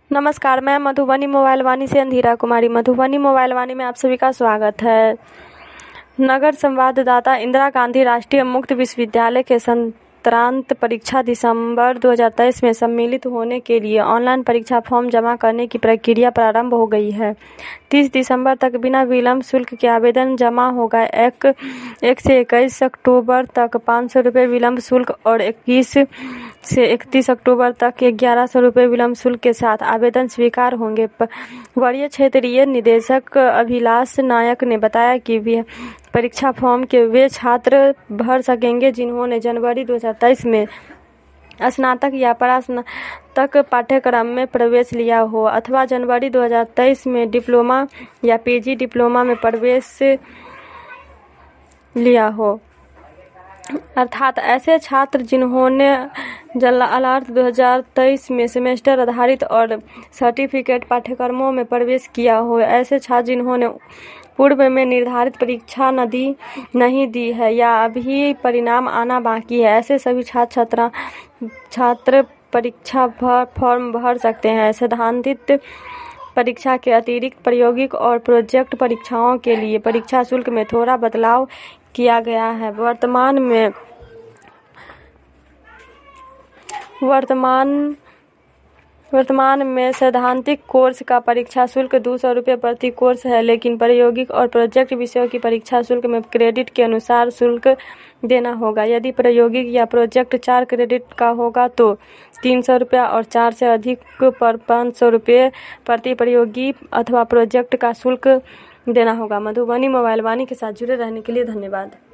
नमस्कार, मैं मधुबनी मोबाइल वाणी से अंधीरा कुमारी। मधुबनी मोबाइल वाणी में आप सभी का स्वागत है। नगर संवाददाता इंदिरा गांधी राष्ट्रीय मुक्त विश्वविद्यालय के संक्रांत परीक्षा दिसंबर 2023 में सम्मिलित होने के लिए ऑनलाइन परीक्षा फॉर्म जमा करने की प्रक्रिया प्रारंभ हो गई है। 30 दिसंबर तक बिना विलंब शुल्क के आवेदन जमा होगा। 1 से 21 अक्टूबर तक 500 रुपये विलंब शुल्क और 21 से 31 अक्टूबर तक 1100 रुपये विलंब शुल्क के साथ आवेदन स्वीकार होंगे। वरीय क्षेत्रीय निदेशक अभिलाष नायक ने बताया कि परीक्षा फॉर्म के वे छात्र भर सकेंगे जिन्होंने जनवरी 2023 में स्नातक या परास्नातक पाठ्यक्रम में प्रवेश लिया हो अथवा जनवरी 2023 में डिप्लोमा या पीजी डिप्लोमा में प्रवेश लिया हो, अर्थात ऐसे छात्र जिन्होंने जलालार्थ 2023 में सेमेस्टर आधारित और सर्टिफिकेट पाठ्यक्रमों में प्रवेश किया हो। ऐसे छात्र जिन्होंने पूर्व में निर्धारित परीक्षा नहीं दी है या अभी परिणाम आना बाकी है, ऐसे सभी छात्र परीक्षा फॉर्म भर सकते हैं। सैद्धांतिक परीक्षा के अतिरिक्त प्रायोगिक और प्रोजेक्ट परीक्षाओं के लिए परीक्षा शुल्क में थोड़ा बदलाव किया गया है। वर्तमान में सैद्धांतिक कोर्स का परीक्षा शुल्क 200 रुपये प्रति कोर्स है, लेकिन प्रायोगिक और प्रोजेक्ट विषयों की परीक्षा शुल्क में क्रेडिट के अनुसार शुल्क देना होगा। यदि प्रायोगिक या प्रोजेक्ट 4 क्रेडिट का होगा तो 300 रुपया और 4 से अधिक पर 500 रुपये प्रति प्रायोगिक अथवा प्रोजेक्ट का शुल्क देना होगा। मधुबनी मोबाइल वाणी के साथ जुड़े रहने के लिए धन्यवाद।